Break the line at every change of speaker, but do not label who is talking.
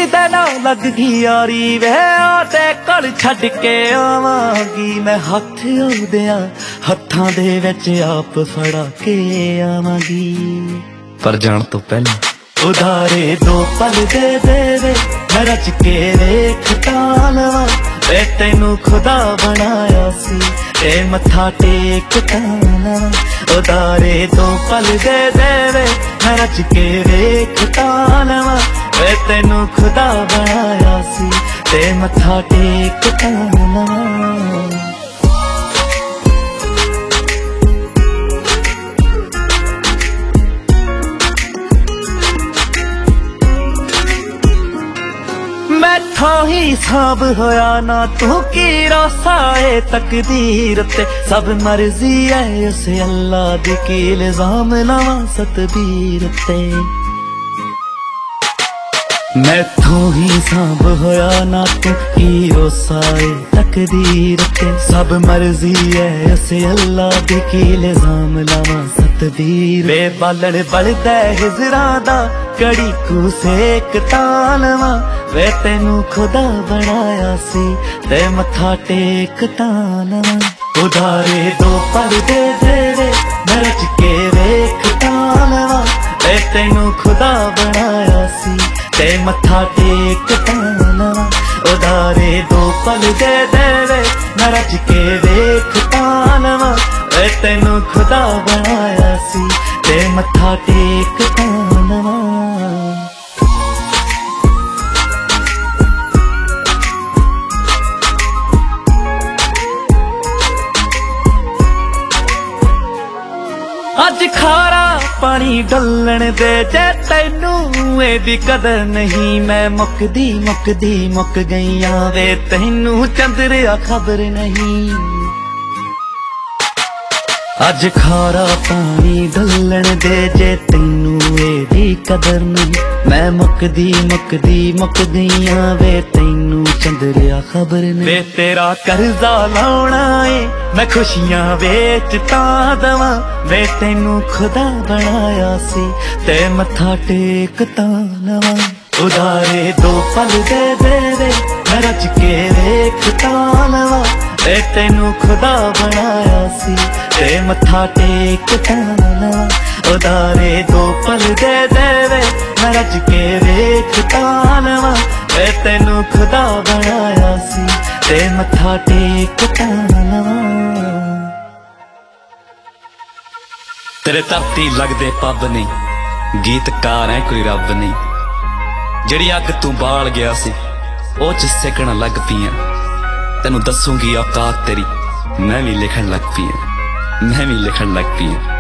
दे ना लग गई यारी वे आते कल छड़ के आवांगी मैं हथ ओदियां हत्थां दे विच आप फड़ा के आवांगी पर जान तो पहले उधारे दो पल दे दे वे मैं रच के वेखता लवां वे तैनू खुदा बनाया सी ते मत्था टेकता लवां उधारे दो पल दे दे वे मैं रच के वेखता लवां वे तैनू खुदा बनाया सी ते मत्था टेकता लवां मैथों ही साब होया ना तू की रोसाए तकदीर ते सब मर्जी है उस अल्लाह दी की इल्जाम लावां सतबीर ते मैथों ही साब होया ना तू की रोसाए तकदीर ते सब मर्जी है उस अल्लाह दी की इल्जाम लावां सतबीर वे बालण बलदा हिजरा दा कड़ी कू सेक तालवा वे तैनू खुदा बनाया सी ते मत्था टेक तालवा उधारे दो पल दे दे वे मैं रच के वेख तालवा वे तैनू खुदा बनाया सी ते मत्था टेक तालवा उधारे दो पल दे दे वे मैं रच के वेख तालवा वे तैनू खुदा बनाया सी ते मत्था टेक तालवा अज खारा पानी डलन दे जे तैनू एदी कदर नहीं मैं मुकदी मुकदी मुक गईया वे तैनू चंद्रिया खबर नहीं अज खारा पानी डलन दे जे तैनू एदी कदर नहीं मैं मुकदी मुकदी मुक गईया वे तैनू चंद्रिया खबर नहीं वे तेरा कर्जा लाउणा है मैं खुशियां वेचता दवां वे तैनू खुदा बनाया सी ते मत्था टेकता लवां उधारे दो पल दे दे वे मैं रच के वेखता लवां वे तैनू खुदा बनाया सी ते मत्था टेकता लवां उधारे दो पल दे दे वे मैं रच के वेखता लवां वे तैनू खुदा बनाया सी ते मत्था टेकता लवां तेरे धरती लगदे पब नहीं गीतकार है कोई रब नहीं जिहड़ी अग तू बाल गया सी ओ च सेकण लग पियां तेनू दसूंगी औकात तेरी मैं भी लिखण लग पियां मैं भी लिखण लग पियां।